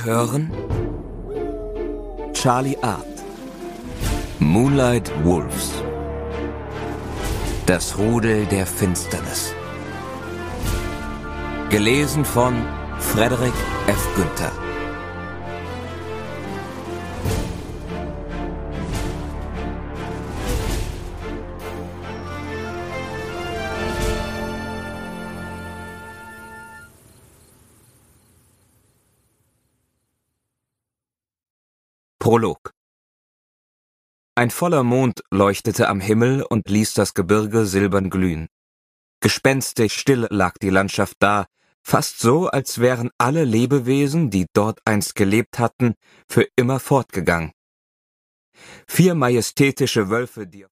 Sie hören Charlie Art, Moonlight Wolves, das Rudel der Finsternis. Gelesen von Frederik F. Günther. Prolog. Ein voller Mond leuchtete am Himmel und ließ das Gebirge silbern glühen. Gespenstisch still lag die Landschaft da, fast so, als wären alle Lebewesen, die dort einst gelebt hatten, für immer fortgegangen. 4 majestätische Wölfe, die